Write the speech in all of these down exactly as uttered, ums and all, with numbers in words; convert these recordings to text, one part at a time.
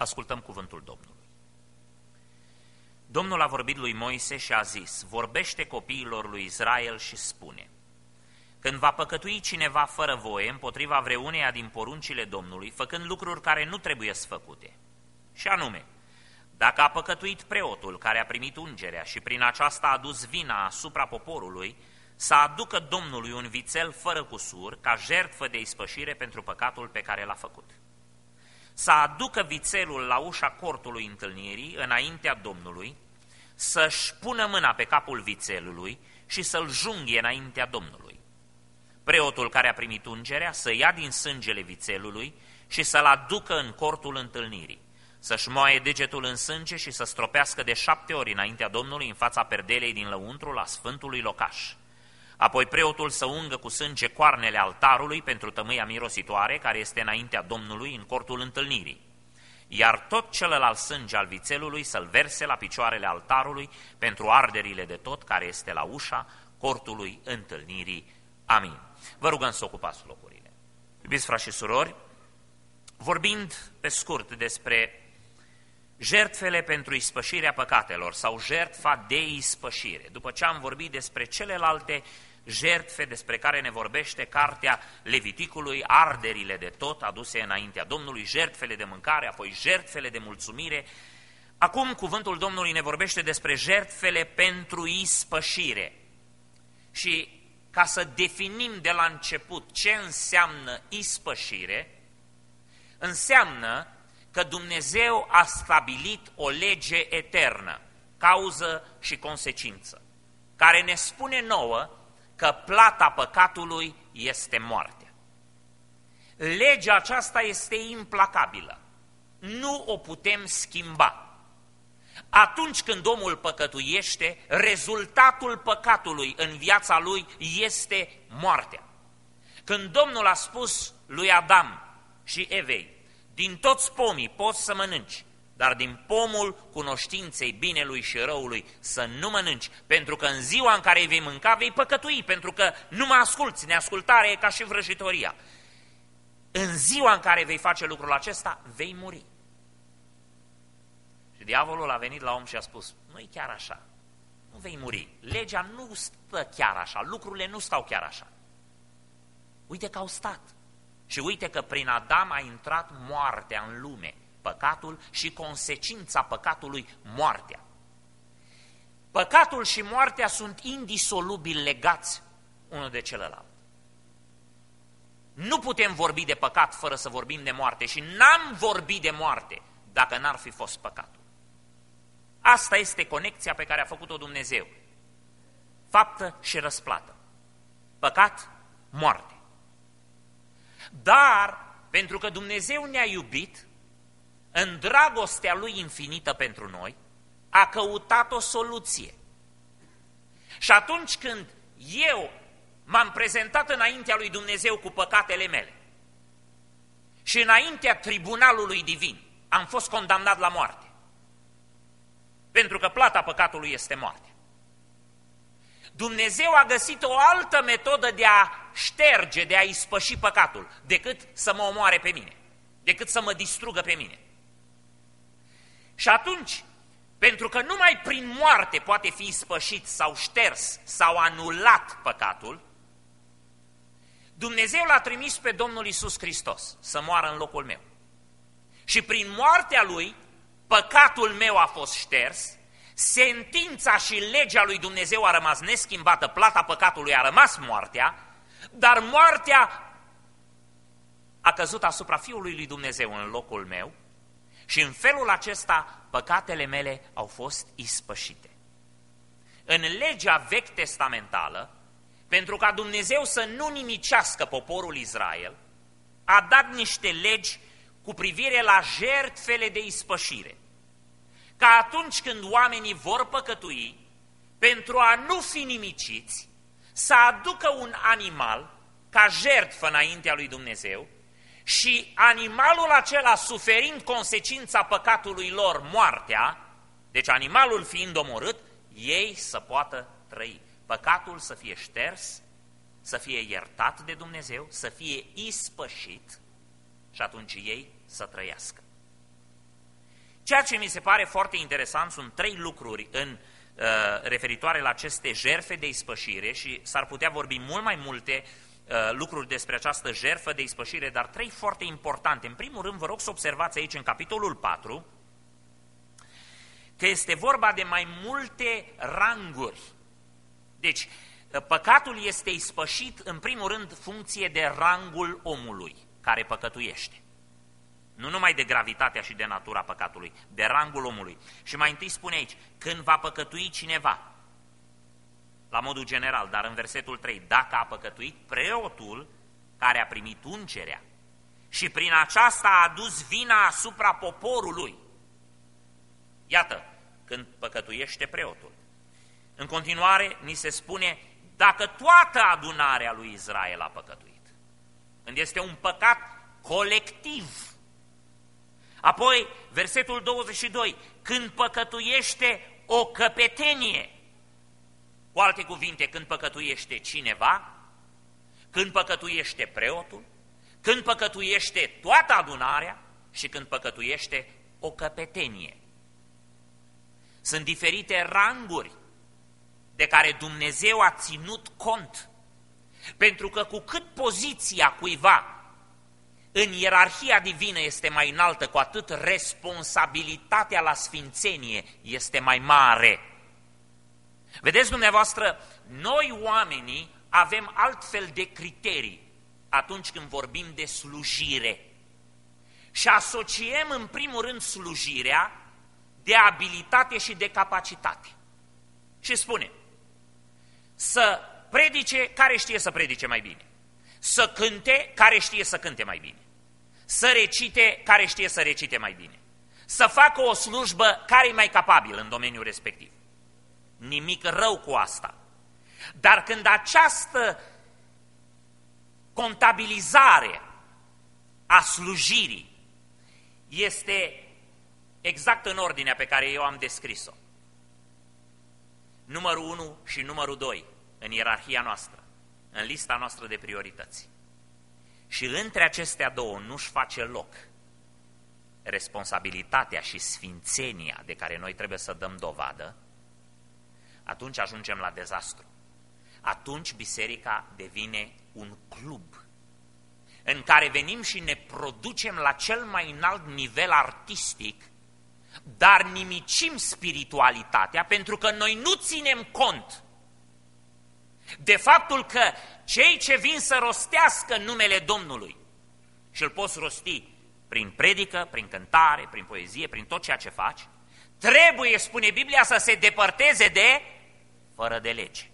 Ascultăm cuvântul Domnului. Domnul a vorbit lui Moise și a zis: vorbește copiilor lui Israel și spune: când va păcătui cineva fără voie împotriva vreuneia din poruncile Domnului, făcând lucruri care nu trebuie-s făcute, și anume, dacă a păcătuit preotul care a primit ungerea și prin aceasta a adus vina asupra poporului, să aducă Domnului un vițel fără cusur ca jertfă de ispășire pentru păcatul pe care l-a făcut. Să aducă vițelul la ușa cortului întâlnirii înaintea Domnului, să-și pună mâna pe capul vițelului și să-l junghie înaintea Domnului. Preotul care a primit ungerea să ia din sângele vițelului și să-l aducă în cortul întâlnirii, să-și moaie degetul în sânge și să stropească de șapte ori înaintea Domnului în fața perdelei din lăuntru la sfântului locaș. Apoi preotul să ungă cu sânge coarnele altarului pentru tămâia mirositoare care este înaintea Domnului în cortul întâlnirii, iar tot celălalt sânge al vițelului să-l verse la picioarele altarului pentru arderile de tot care este la ușa cortului întâlnirii. Amin. Vă rugăm să ocupați locurile. Iubiți frați și surori, vorbind pe scurt despre jertfele pentru ispășirea păcatelor sau jertfa de ispășire, după ce am vorbit despre celelalte jertfe despre care ne vorbește cartea Leviticului, arderile de tot aduse înaintea Domnului, jertfele de mâncare, apoi jertfele de mulțumire, acum cuvântul Domnului ne vorbește despre jertfele pentru ispășire. Și ca să definim de la început ce înseamnă ispășire, înseamnă că Dumnezeu a stabilit o lege eternă, cauză și consecință, care ne spune nouă că plata păcatului este moartea. Legea aceasta este implacabilă, nu o putem schimba. Atunci când omul păcătuiește, rezultatul păcatului în viața lui este moartea. Când Domnul a spus lui Adam și Evei: din toți pomii poți să mănânci, dar din pomul cunoștinței binelui și răului să nu mănânci, pentru că în ziua în care îi vei mânca vei păcătui, pentru că nu mă asculți, neascultarea e ca și vrăjitoria. În ziua în care vei face lucrul acesta, vei muri. Și diavolul a venit la om și a spus: nu-i chiar așa, nu vei muri, legea nu stă chiar așa, lucrurile nu stau chiar așa. Uite că au stat. Și uite că prin Adam a intrat moartea în lume, păcatul și consecința păcatului, moartea. Păcatul și moartea sunt indisolubil legați unul de celălalt. Nu putem vorbi de păcat fără să vorbim de moarte și n-am vorbit de moarte dacă n-ar fi fost păcatul. Asta este conexia pe care a făcut-o Dumnezeu. Faptă și răsplată. Păcat, moarte. Dar, pentru că Dumnezeu ne-a iubit, în dragostea Lui infinită pentru noi, a căutat o soluție. Și atunci când eu m-am prezentat înaintea lui Dumnezeu cu păcatele mele și înaintea tribunalului divin am fost condamnat la moarte, pentru că plata păcatului este moarte, Dumnezeu a găsit o altă metodă de a șterge, de a ispăși păcatul, decât să mă omoare pe mine, decât să mă distrugă pe mine. Și atunci, pentru că numai prin moarte poate fi ispășit sau șters sau anulat păcatul, Dumnezeu l-a trimis pe Domnul Iisus Hristos să moară în locul meu. Și prin moartea Lui, păcatul meu a fost șters, sentința și legea lui Dumnezeu a rămas neschimbată, plata păcatului a rămas moartea, dar moartea a căzut asupra Fiului lui Dumnezeu în locul meu și în felul acesta păcatele mele au fost ispășite. În legea vechi testamentală, pentru ca Dumnezeu să nu nimicească poporul Israel, a dat niște legi cu privire la jertfele de ispășire. Ca atunci când oamenii vor păcătui, pentru a nu fi nimiciți, să aducă un animal ca jertfă înaintea lui Dumnezeu și animalul acela, suferind consecința păcatului lor, moartea, deci animalul fiind omorât, ei să poată trăi. Păcatul să fie șters, să fie iertat de Dumnezeu, să fie ispășit și atunci ei să trăiască. Ceea ce mi se pare foarte interesant sunt trei lucruri în uh, referitoare la aceste jertfe de ispășire și s-ar putea vorbi mult mai multe uh, lucruri despre această jertfă de ispășire, dar trei foarte importante. În primul rând, vă rog să observați aici în capitolul patru că este vorba de mai multe ranguri. Deci, păcatul este ispășit în primul rând funcție de rangul omului care păcătuiește. Nu numai de gravitatea și de natura păcatului, de rangul omului. Și mai întâi spune aici, când va păcătui cineva, la modul general, dar în versetul trei, dacă a păcătuit preotul care a primit ungerea și prin aceasta a adus vina asupra poporului. Iată, când păcătuiește preotul. În continuare, ni se spune, dacă toată adunarea lui Israel a păcătuit, când este un păcat colectiv. Apoi, versetul douăzeci și doi, când păcătuiește o căpetenie, cu alte cuvinte, când păcătuiește cineva, când păcătuiește preotul, când păcătuiește toată adunarea și când păcătuiește o căpetenie. Sunt diferite ranguri de care Dumnezeu a ținut cont, pentru că cu cât poziția cuiva în ierarhia divină este mai înaltă, cu atât responsabilitatea la sfințenie este mai mare. Vedeți dumneavoastră, noi oamenii avem altfel de criterii atunci când vorbim de slujire și asociem în primul rând slujirea de abilitate și de capacitate. Și spune, să predice care știe să predice mai bine, să cânte care știe să cânte mai bine, să recite care știe să recite mai bine, să facă o slujbă care e mai capabil în domeniul respectiv. Nimic rău cu asta. Dar când această contabilizare a slujirii este exact în ordinea pe care eu am descris-o, numărul unu și numărul doi în ierarhia noastră, în lista noastră de priorități, și între acestea două nu-și face loc responsabilitatea și sfințenia de care noi trebuie să dăm dovadă, atunci ajungem la dezastru. Atunci biserica devine un club în care venim și ne producem la cel mai înalt nivel artistic, dar nimicim spiritualitatea pentru că noi nu ținem cont de faptul că cei ce vin să rostească numele Domnului, și îl poți rosti prin predică, prin cântare, prin poezie, prin tot ceea ce faci, trebuie, spune Biblia, să se depărteze de fără de lege.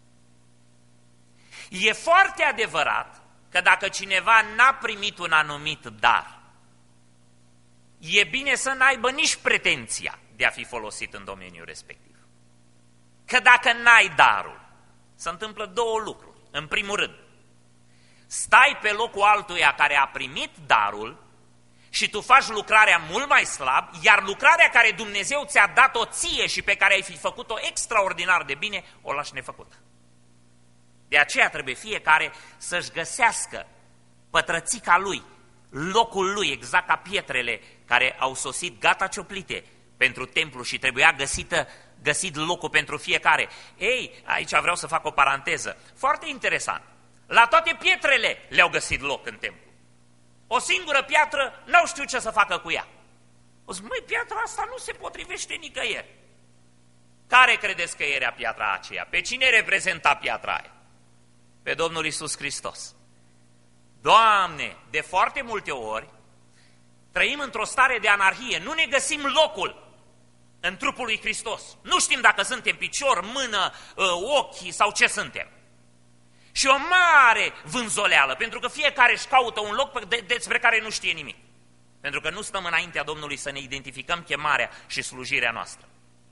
E foarte adevărat că dacă cineva n-a primit un anumit dar, e bine să n-aibă nici pretenția de a fi folosit în domeniul respectiv. Că dacă n-ai darul, se întâmplă două lucruri. În primul rând, stai pe locul altuia care a primit darul și tu faci lucrarea mult mai slab, iar lucrarea care Dumnezeu ți-a dat-o ție și pe care ai fi făcut-o extraordinar de bine, o lași nefăcută. De aceea trebuie fiecare să-și găsească pătrățica lui, locul lui, exact ca pietrele care au sosit gata cioplite pentru templu și trebuia găsită, găsit locul pentru fiecare. Ei, aici vreau să fac o paranteză. Foarte interesant. La toate pietrele le-au găsit loc în templu. O singură piatră n-au știut ce să facă cu ea. O zic, măi, piatra asta nu se potrivește nicăieri. Care credeți că era piatra aceea? Pe cine reprezenta piatra aia? Pe Domnul Iisus Hristos. Doamne, de foarte multe ori trăim într-o stare de anarhie, nu ne găsim locul în trupul lui Hristos. Nu știm dacă suntem picior, mână, ochi sau ce suntem. Și o mare vânzoleală, pentru că fiecare își caută un loc de, despre care nu știe nimic. Pentru că nu stăm înaintea Domnului să ne identificăm chemarea și slujirea noastră.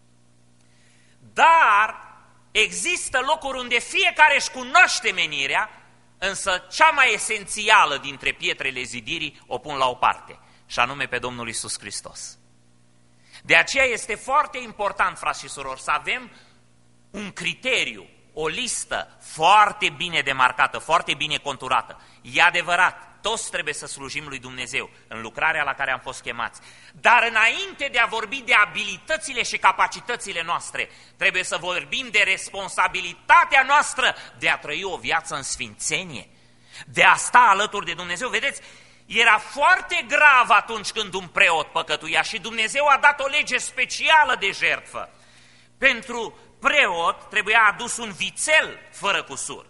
Dar există locuri unde fiecare își cunoaște menirea, însă cea mai esențială dintre pietrele zidirii o pun la o parte, și anume pe Domnul Iisus Hristos. De aceea este foarte important, frați și surori, să avem un criteriu, o listă foarte bine demarcată, foarte bine conturată. E adevărat, toți trebuie să slujim lui Dumnezeu în lucrarea la care am fost chemați. Dar înainte de a vorbi de abilitățile și capacitățile noastre, trebuie să vorbim de responsabilitatea noastră de a trăi o viață în sfințenie, de a sta alături de Dumnezeu. Vedeți, era foarte grav atunci când un preot păcătuia și Dumnezeu a dat o lege specială de jertfă. Pentru preot trebuia adus un vițel fără cusur.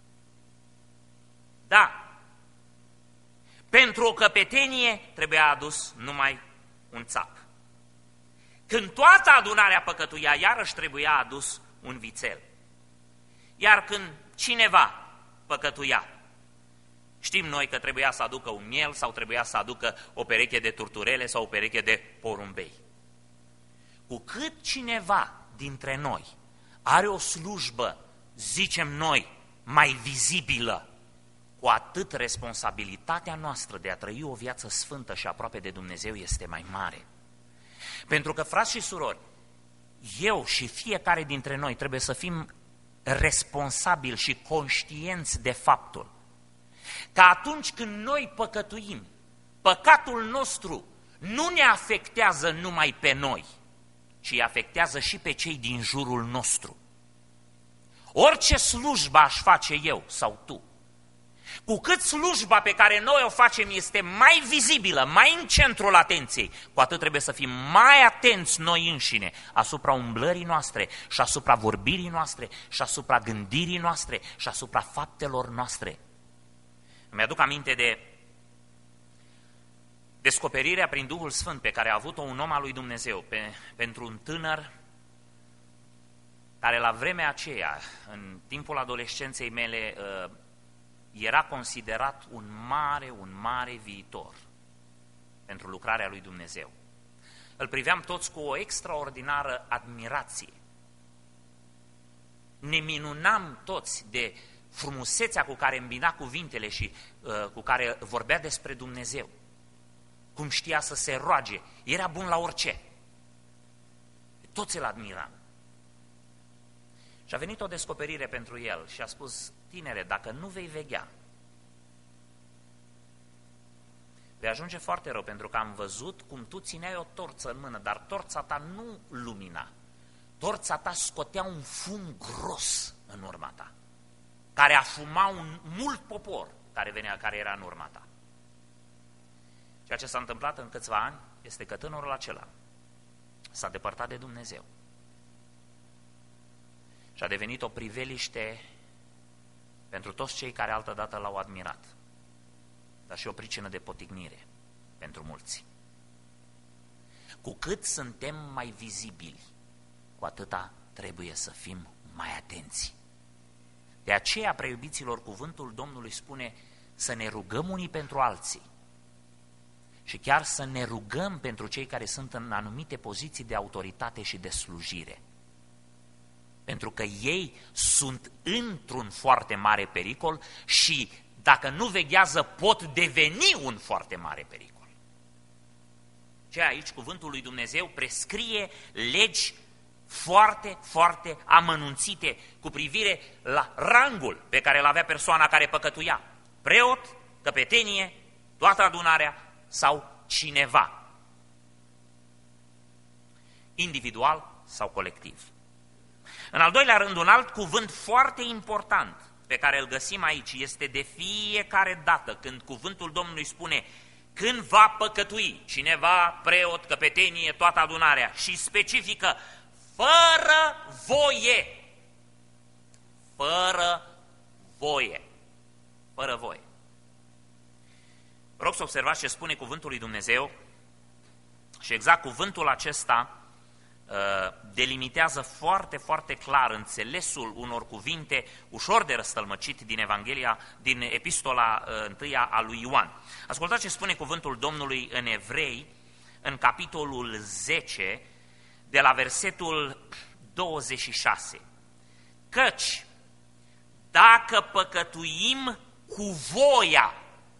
Da. Pentru o căpetenie trebuia adus numai un țap. Când toată adunarea păcătuia, iarăși trebuia adus un vițel. Iar când cineva păcătuia, știm noi că trebuia să aducă un miel sau trebuia să aducă o pereche de turturele sau o pereche de porumbei. Cu cât cineva dintre noi are o slujbă, zicem noi, mai vizibilă, cu atât responsabilitatea noastră de a trăi o viață sfântă și aproape de Dumnezeu este mai mare. Pentru că, frați și surori, eu și fiecare dintre noi trebuie să fim responsabili și conștienți de faptul că atunci când noi păcătuim, păcatul nostru nu ne afectează numai pe noi, ci afectează și pe cei din jurul nostru. Orice slujbă aș face eu sau tu, cu cât slujba pe care noi o facem este mai vizibilă, mai în centrul atenției, cu atât trebuie să fim mai atenți noi înșine asupra umblării noastre și asupra vorbirii noastre și asupra gândirii noastre și asupra faptelor noastre. Îmi aduc aminte de descoperirea prin Duhul Sfânt pe care a avut-o un om al lui Dumnezeu pe, pentru un tânăr care la vremea aceea, în timpul adolescenței mele, era considerat un mare, un mare viitor pentru lucrarea lui Dumnezeu. Îl priveam toți cu o extraordinară admirație. Ne minunam toți de frumusețea cu care îmbina cuvintele și uh, cu care vorbea despre Dumnezeu. Cum știa să se roage, era bun la orice. Toți îl admiram. Și a venit o descoperire pentru el și a spus: tinere, dacă nu vei veghea, vei ajunge foarte rău, pentru că am văzut cum tu țineai o torță în mână, dar torța ta nu lumina. Torța ta scotea un fum gros în urma ta, care afuma un mult popor care venea, care era în urma ta. Ceea ce s-a întâmplat în câțiva ani este că tânărul acela s-a depărtat de Dumnezeu și a devenit o priveliște pentru toți cei care altădată l-au admirat, dar și o pricină de potignire pentru mulți. Cu cât suntem mai vizibili, cu atâta trebuie să fim mai atenți. De aceea, preiubiților, cuvântul Domnului spune să ne rugăm unii pentru alții și chiar să ne rugăm pentru cei care sunt în anumite poziții de autoritate și de slujire. Pentru că ei sunt într-un foarte mare pericol și dacă nu veghează pot deveni un foarte mare pericol. Ce aici cuvântul lui Dumnezeu prescrie legi foarte, foarte amănunțite cu privire la rangul pe care îl avea persoana care păcătuia. Preot, căpetenie, toată adunarea sau cineva. Individual sau colectiv. În al doilea rând, un alt cuvânt foarte important pe care îl găsim aici este de fiecare dată când cuvântul Domnului spune când va păcătui cineva, preot, căpetenie, toată adunarea și specifică fără voie. Fără voie. Fără voie. Rog să observați ce spune cuvântul lui Dumnezeu și exact cuvântul acesta delimitează foarte, foarte clar înțelesul unor cuvinte ușor de răstălmăcit din Evanghelia, din epistola întâia a lui Ioan. Ascultați ce spune cuvântul Domnului în Evrei, în capitolul zece, de la versetul douăzeci și șase. Căci, dacă păcătuim cu voia,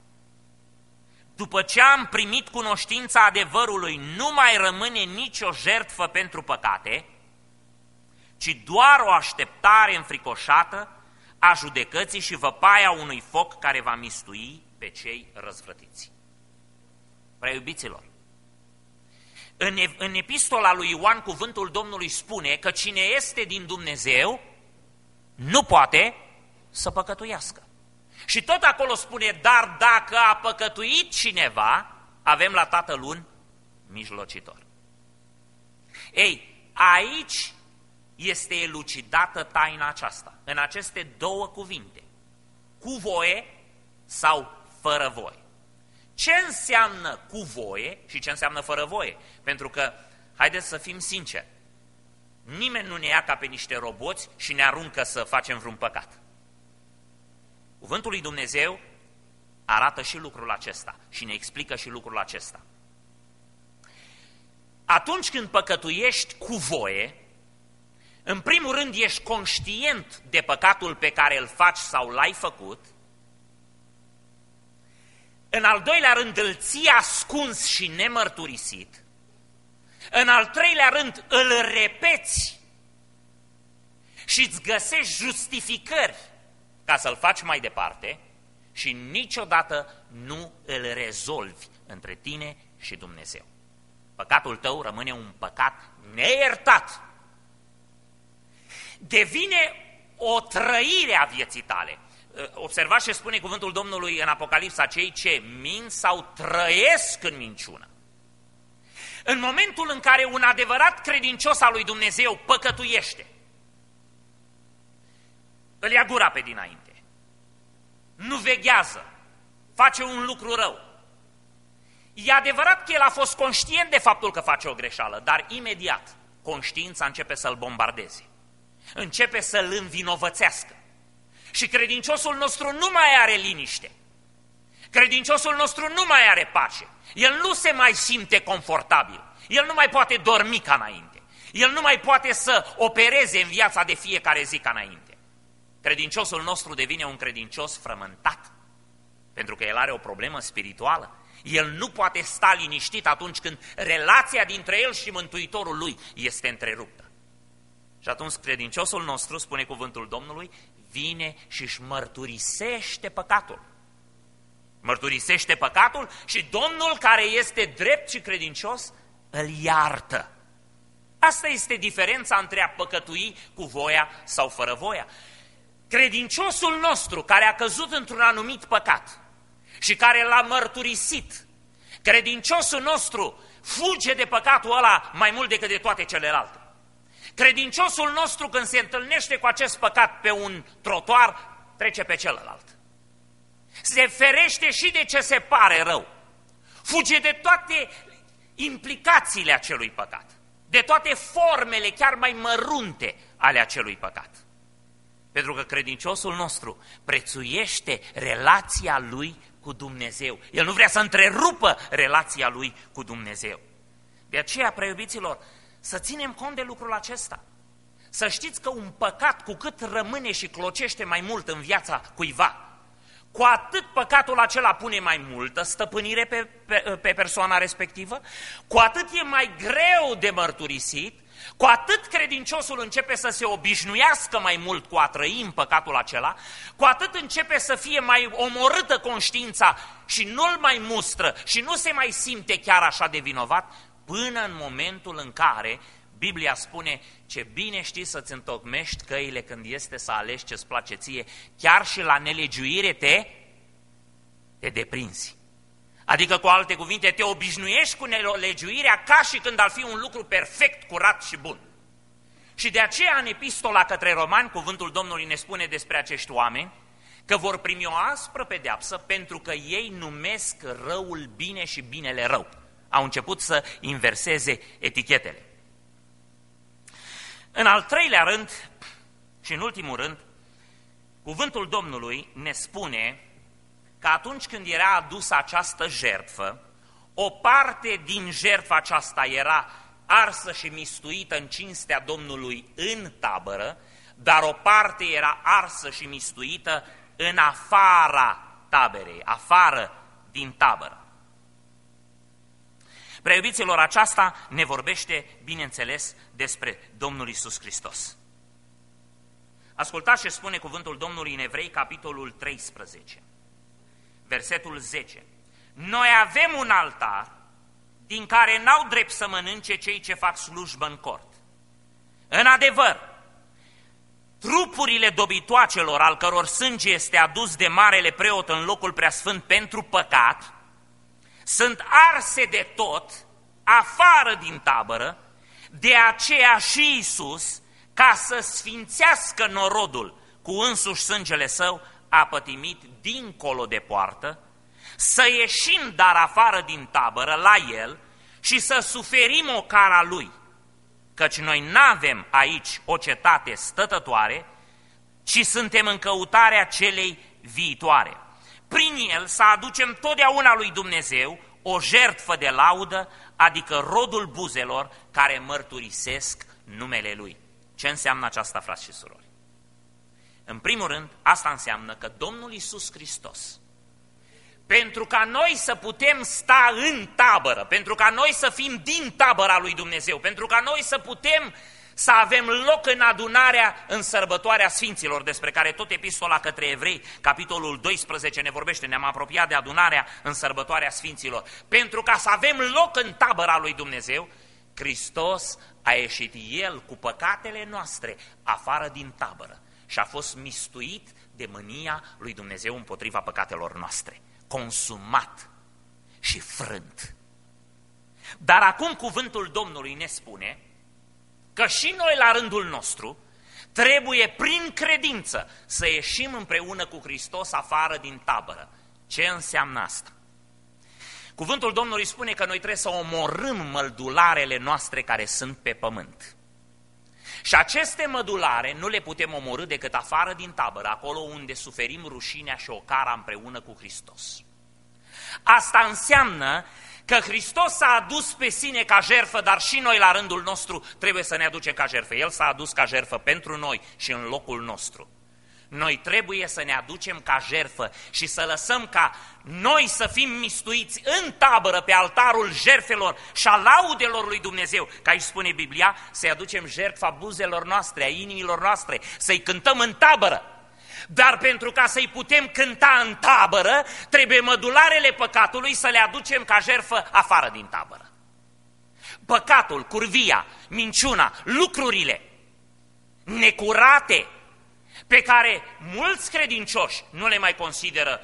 după ce am primit cunoștința adevărului, nu mai rămâne nicio jertfă pentru păcate, ci doar o așteptare înfricoșată a judecății și văpaia unui foc care va mistui pe cei răzvrătiți. Prea iubiților, în, în epistola lui Ioan, cuvântul Domnului spune că cine este din Dumnezeu nu poate să păcătuiască. Și tot acolo spune, dar dacă a păcătuit cineva, avem la Tatăl un mijlocitor. Ei, aici este elucidată taina aceasta, în aceste două cuvinte, cu voie sau fără voie. Ce înseamnă cu voie și ce înseamnă fără voie? Pentru că, haideți să fim sinceri, nimeni nu ne ia ca pe niște roboți și ne aruncă să facem vreun păcat. Cuvântul lui Dumnezeu arată și lucrul acesta și ne explică și lucrul acesta. Atunci când păcătuiești cu voie, în primul rând ești conștient de păcatul pe care îl faci sau l-ai făcut, în al doilea rând îl ții ascuns și nemărturisit, în al treilea rând îl repeți și îți găsești justificări ca să-l faci mai departe și niciodată nu îl rezolvi între tine și Dumnezeu. Păcatul tău rămâne un păcat neiertat. Devine o trăire a vieții tale. Observați ce spune cuvântul Domnului în Apocalipsa, cei ce mint sau trăiesc în minciună. În momentul în care un adevărat credincios al lui Dumnezeu păcătuiește, îl ia gura pe dinainte, nu veghează, face un lucru rău. E adevărat că el a fost conștient de faptul că face o greșeală, dar imediat conștiința începe să-l bombardeze, începe să-l învinovățească. Și credinciosul nostru nu mai are liniște, credinciosul nostru nu mai are pace, el nu se mai simte confortabil, el nu mai poate dormi ca înainte, el nu mai poate să opereze în viața de fiecare zi ca înainte. Credinciosul nostru devine un credincios frământat, pentru că el are o problemă spirituală. El nu poate sta liniștit atunci când relația dintre el și Mântuitorul lui este întreruptă. Și atunci credinciosul nostru, spune cuvântul Domnului, vine și își mărturisește păcatul. Mărturisește păcatul și Domnul, care este drept și credincios, îl iartă. Asta este diferența între a păcătui cu voia sau fără voia. Credinciosul nostru care a căzut într-un anumit păcat și care l-a mărturisit, credinciosul nostru fuge de păcatul ăla mai mult decât de toate celelalte. Credinciosul nostru, când se întâlnește cu acest păcat pe un trotuar, trece pe celălalt. Se ferește și de ce se pare rău. Fuge de toate implicațiile acelui păcat, de toate formele chiar mai mărunte ale acelui păcat. Pentru că credinciosul nostru prețuiește relația lui cu Dumnezeu. El nu vrea să întrerupă relația lui cu Dumnezeu. De aceea, preiubiților, să ținem cont de lucrul acesta. Să știți că un păcat, cu cât rămâne și clocește mai mult în viața cuiva, cu atât păcatul acela pune mai multă stăpânire pe, pe, pe persoana respectivă, cu atât e mai greu de mărturisit, cu atât credinciosul începe să se obișnuiască mai mult cu a trăi în păcatul acela, cu atât începe să fie mai omorâtă conștiința și nu-l mai mustră și nu se mai simte chiar așa de vinovat, până în momentul în care Biblia spune ce bine știi să-ți întocmești căile când este să alegi ce-ți place ție, chiar și la nelegiuire te, te deprinzi. Adică, cu alte cuvinte, te obișnuiești cu nelegiuirea ca și când ar fi un lucru perfect, curat și bun. Și de aceea, în epistola către Romani, cuvântul Domnului ne spune despre acești oameni că vor primi o aspră pedeapsă pentru că ei numesc răul bine și binele rău. Au început să inverseze etichetele. În al treilea rând și în ultimul rând, cuvântul Domnului ne spune că atunci când era adusă această jertfă, o parte din jertfa aceasta era arsă și mistuită în cinstea Domnului în tabără, dar o parte era arsă și mistuită în afara taberei, afară din tabără. Preiubiților, aceasta ne vorbește, bineînțeles, despre Domnul Iisus Hristos. Ascultați ce spune cuvântul Domnului în Evrei, capitolul treisprezece. versetul zece. Noi avem un altar din care n-au drept să mănânce cei ce fac slujbă în cort. În adevăr, trupurile dobitoacelor, al căror sânge este adus de marele preot în locul preasfânt pentru păcat, sunt arse de tot, afară din tabără, de aceea și Iisus, ca să sfințească norodul cu însuși sângele său, a pătimit dincolo de poartă, să ieșim dar afară din tabără la el și să suferim ocara lui, căci noi n-avem aici o cetate stătătoare, ci suntem în căutarea celei viitoare. Prin el să aducem totdeauna lui Dumnezeu o jertfă de laudă, adică rodul buzelor care mărturisesc numele lui. Ce înseamnă aceasta, frați și surori? În primul rând, asta înseamnă că Domnul Iisus Hristos, pentru ca noi să putem sta în tabără, pentru ca noi să fim din tabăra lui Dumnezeu, pentru ca noi să putem să avem loc în adunarea în sărbătoarea Sfinților, despre care tot epistola către evrei, capitolul doisprezece, ne vorbește, ne-am apropiat de adunarea în sărbătoarea Sfinților. Pentru ca să avem loc în tabăra lui Dumnezeu, Hristos a ieșit El cu păcatele noastre afară din tabără și a fost mistuit de mânia lui Dumnezeu împotriva păcatelor noastre, consumat și frânt. Dar acum cuvântul Domnului ne spune că și noi la rândul nostru trebuie prin credință să ieșim împreună cu Hristos afară din tabără. Ce înseamnă asta? Cuvântul Domnului spune că noi trebuie să omorâm mădularele noastre care sunt pe pământ. Și aceste mădulare nu le putem omorî decât afară din tabără, acolo unde suferim rușinea și ocara împreună cu Hristos. Asta înseamnă că Hristos s-a adus pe sine ca jertfă, dar și noi la rândul nostru trebuie să ne aducem ca jertfă. El s-a adus ca jertfă pentru noi și în locul nostru. Noi trebuie să ne aducem ca jertfă și să lăsăm ca noi să fim mistuiți în tabără pe altarul jertfelor și a laudelor lui Dumnezeu. Ca aici spune Biblia, să-i aducem jertfa buzelor noastre, a inimilor noastre, să-i cântăm în tabără. Dar pentru ca să-i putem cânta în tabără, trebuie mădularele păcatului să le aducem ca jertfă afară din tabără. Păcatul, curvia, minciuna, lucrurile necurate, pe care mulți credincioși nu le mai consideră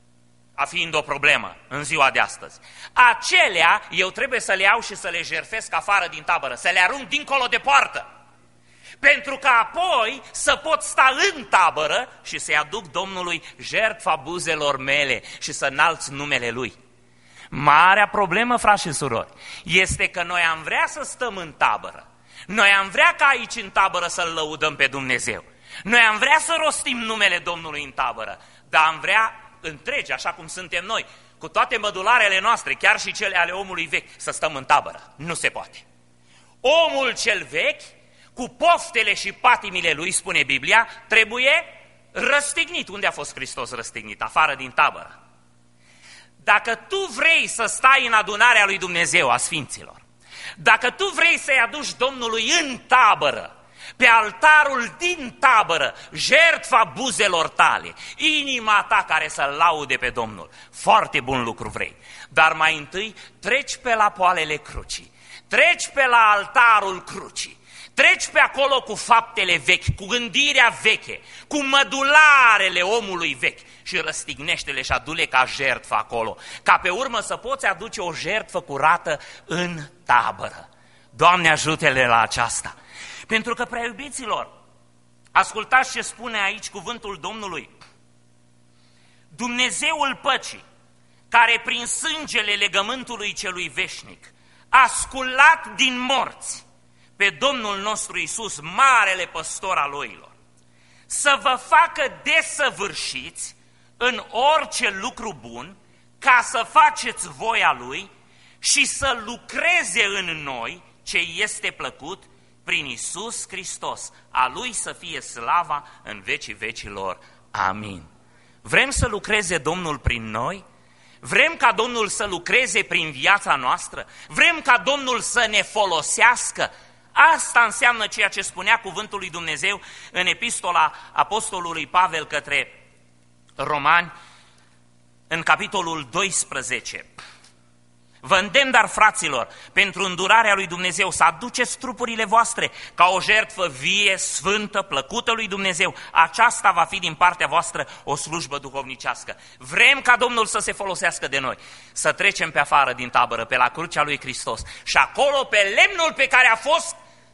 a fiind o problemă în ziua de astăzi. Acelea eu trebuie să le iau și să le jertfesc afară din tabără, să le arunc dincolo de poartă. Pentru că apoi să pot sta în tabără și să-i aduc Domnului jertfa buzelor mele și să înalț numele Lui. Marea problemă, frați și surori, este că noi am vrea să stăm în tabără. Noi am vrea ca aici în tabără să-L lăudăm pe Dumnezeu. Noi am vrea să rostim numele Domnului în tabără, dar am vrea întregi, așa cum suntem noi, cu toate mădularele noastre, chiar și cele ale omului vechi, să stăm în tabără. Nu se poate. Omul cel vechi, cu poftele și patimile lui, spune Biblia, trebuie răstignit. Unde a fost Hristos răstignit? Afară din tabără. Dacă tu vrei să stai în adunarea lui Dumnezeu a Sfinților, dacă tu vrei să-i aduci Domnului în tabără, pe altarul din tabără, jertfa buzelor tale, inima ta care să-L laude pe Domnul, foarte bun lucru vrei, dar mai întâi treci pe la poalele crucii, treci pe la altarul crucii, treci pe acolo cu faptele vechi, cu gândirea veche, cu mădularele omului vechi și răstignește-le și adu-le ca jertfă acolo, ca pe urmă să poți aduce o jertfă curată în tabără. Doamne, ajută-le la aceasta! Pentru că, prea iubiților, ascultați ce spune aici cuvântul Domnului. Dumnezeul păcii, care prin sângele legământului celui veșnic a sculat din morți pe Domnul nostru Iisus, marele păstor al oilor, să vă facă desăvârșiți în orice lucru bun, ca să faceți voia Lui și să lucreze în noi ce este plăcut, prin Iisus Hristos, a Lui să fie slava în vecii vecilor. Amin. Vrem să lucreze Domnul prin noi? Vrem ca Domnul să lucreze prin viața noastră? Vrem ca Domnul să ne folosească? Asta înseamnă ceea ce spunea cuvântul lui Dumnezeu în epistola apostolului Pavel către Romani, în capitolul doisprezece. Vă îndemn, dar, fraților, pentru îndurarea lui Dumnezeu, să aduceți trupurile voastre ca o jertfă vie, sfântă, plăcută lui Dumnezeu. Aceasta va fi din partea voastră o slujbă duhovnicească. Vrem ca Domnul să se folosească de noi, să trecem pe afară din tabără, pe la crucea lui Hristos și acolo, pe lemnul pe care a fost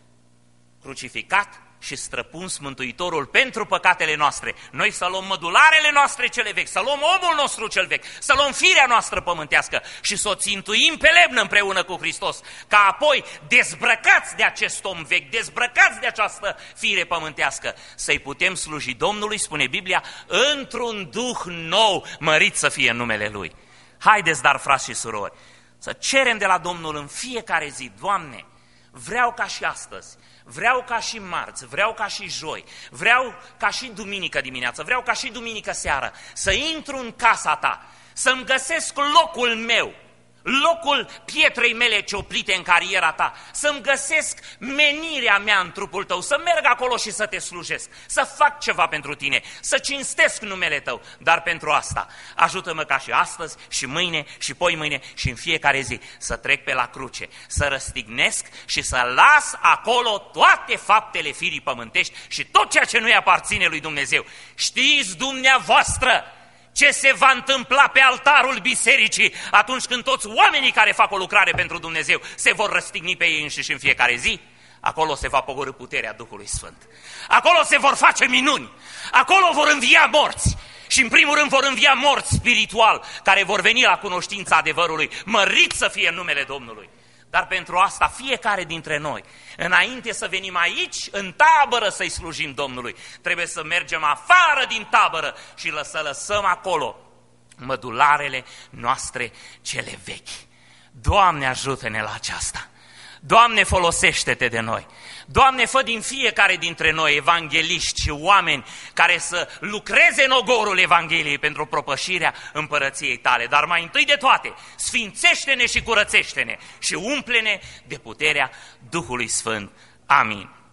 crucificat și străpuns Mântuitorul pentru păcatele noastre, noi să luăm mădularele noastre cele vechi, să luăm omul nostru cel vechi, să luăm firea noastră pământească și să o țintuim pe lemn împreună cu Hristos, ca apoi, dezbrăcați de acest om vechi, dezbrăcați de această fire pământească, să-i putem sluji Domnului, spune Biblia, într-un duh nou, mărit să fie numele Lui. Haideți, dar, frați și surori, să cerem de la Domnul în fiecare zi: Doamne, vreau ca și astăzi, vreau ca și marți, vreau ca și joi, vreau ca și duminică dimineață, vreau ca și duminică seară, să intru în casa Ta, să-mi găsesc locul meu, locul pietrei mele cioplite în cariera Ta, să-mi găsesc menirea mea în trupul Tău, să merg acolo și să Te slujesc, să fac ceva pentru Tine, să cinstesc numele Tău, dar pentru asta ajută-mă ca și astăzi și mâine și poimâine și în fiecare zi să trec pe la cruce, să răstignesc și să las acolo toate faptele firii pământești și tot ceea ce nu-i aparține lui Dumnezeu. Știți dumneavoastră ce se va întâmpla pe altarul bisericii atunci când toți oamenii care fac o lucrare pentru Dumnezeu se vor răstigni pe ei înșiși în fiecare zi? Acolo se va pogorî puterea Duhului Sfânt. Acolo se vor face minuni. Acolo vor învia morți. Și în primul rând vor învia morți spiritual, care vor veni la cunoștința adevărului. Mărit să fie numele Domnului. Dar pentru asta fiecare dintre noi, înainte să venim aici, în tabără, să-i slujim Domnului, trebuie să mergem afară din tabără și să lăsăm acolo mădularele noastre cele vechi. Doamne, ajută-ne la aceasta! Doamne, folosește-te de noi! Doamne, fă din fiecare dintre noi evangeliști și oameni care să lucreze în ogorul Evangheliei pentru propășirea împărăției Tale. Dar mai întâi de toate, sfințește-ne și curățește-ne și umple-ne de puterea Duhului Sfânt. Amin.